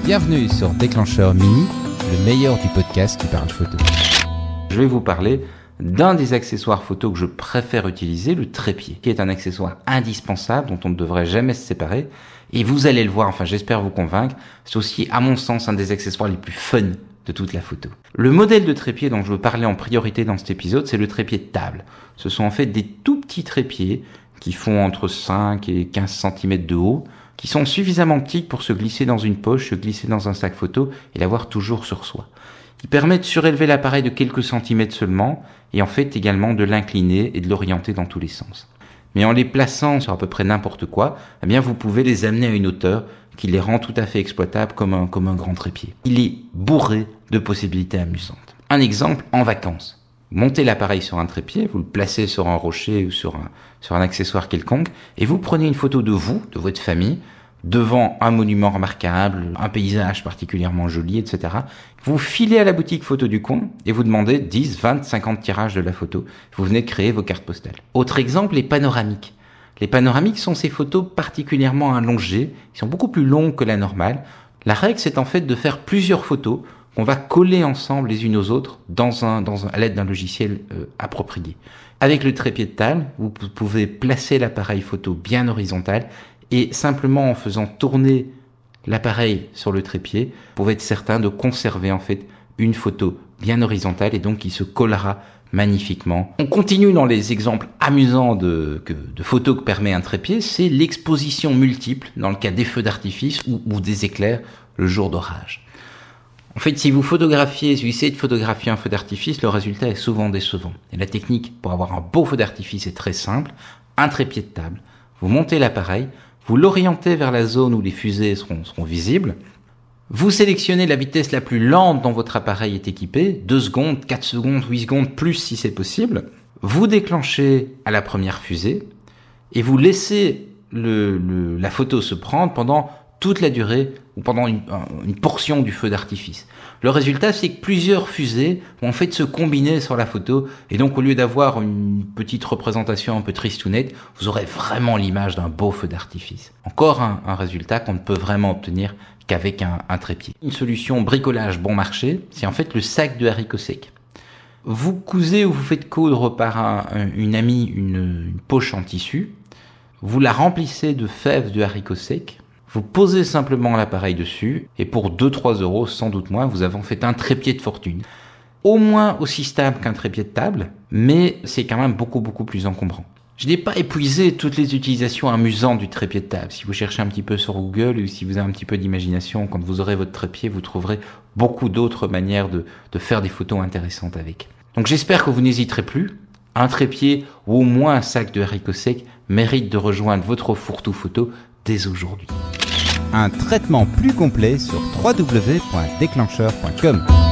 Bienvenue sur Déclencheur Mini, le meilleur du podcast qui parle photo. Je vais vous parler d'un des accessoires photo que je préfère utiliser, le trépied, qui est un accessoire indispensable dont on ne devrait jamais se séparer. Et vous allez le voir, enfin j'espère vous convaincre, c'est aussi à mon sens un des accessoires les plus fun de toute la photo. Le modèle de trépied dont je veux parler en priorité dans cet épisode, c'est le trépied de table. Ce sont en fait des tout petits trépieds qui font entre 5 et 15 cm de haut, qui sont suffisamment petits pour se glisser dans une poche, se glisser dans un sac photo et l'avoir toujours sur soi. Ils permettent de surélever l'appareil de quelques centimètres seulement et en fait également de l'incliner et de l'orienter dans tous les sens. Mais en les plaçant sur à peu près n'importe quoi, eh bien vous pouvez les amener à une hauteur qui les rend tout à fait exploitables comme un grand trépied. Il est bourré de possibilités amusantes. Un exemple, en vacances. Vous montez l'appareil sur un trépied, vous le placez sur un rocher ou sur un accessoire quelconque, et vous prenez une photo de vous, de votre famille, devant un monument remarquable, un paysage particulièrement joli, etc. Vous filez à la boutique photo du coin et vous demandez 10, 20, 50 tirages de la photo. Vous venez de créer vos cartes postales. Autre exemple, les panoramiques. Les panoramiques sont ces photos particulièrement allongées, qui sont beaucoup plus longues que la normale. La règle, c'est en fait de faire plusieurs photos qu'on va coller ensemble les unes aux autres à l'aide d'un logiciel approprié. Avec le trépied de table, vous pouvez placer l'appareil photo bien horizontal et simplement en faisant tourner l'appareil sur le trépied, vous pouvez être certain de conserver en fait une photo bien horizontale et donc qui se collera magnifiquement. On continue dans les exemples amusants de photos que permet un trépied, c'est l'exposition multiple dans le cas des feux d'artifice ou des éclairs le jour d'orage. En fait, si vous essayez de photographier un feu d'artifice, le résultat est souvent décevant. Et la technique pour avoir un beau feu d'artifice est très simple. Un trépied de table, vous montez l'appareil, vous l'orientez vers la zone où les fusées seront visibles. Vous sélectionnez la vitesse la plus lente dont votre appareil est équipé, 2 secondes, 4 secondes, 8 secondes, plus si c'est possible. Vous déclenchez à la première fusée et vous laissez la photo se prendre pendant toute la durée ou pendant une portion du feu d'artifice. Le résultat, c'est que plusieurs fusées vont en fait se combiner sur la photo et donc au lieu d'avoir une petite représentation un peu tristounette, vous aurez vraiment l'image d'un beau feu d'artifice. Encore un résultat qu'on ne peut vraiment obtenir qu'avec un trépied. Une solution bricolage bon marché, c'est en fait le sac de haricots secs. Vous cousez ou vous faites coudre par une amie une poche en tissu, vous la remplissez de fèves de haricots secs, vous posez simplement l'appareil dessus et pour 2-3 euros, sans doute moins, vous avez en fait un trépied de fortune. Au moins aussi stable qu'un trépied de table, mais c'est quand même beaucoup plus encombrant. Je n'ai pas épuisé toutes les utilisations amusantes du trépied de table. Si vous cherchez un petit peu sur Google ou si vous avez un petit peu d'imagination, quand vous aurez votre trépied, vous trouverez beaucoup d'autres manières de faire des photos intéressantes avec. Donc j'espère que vous n'hésiterez plus. Un trépied ou au moins un sac de haricots secs mérite de rejoindre votre fourre-tout photo dès aujourd'hui. Un traitement plus complet sur www.déclencheur.com.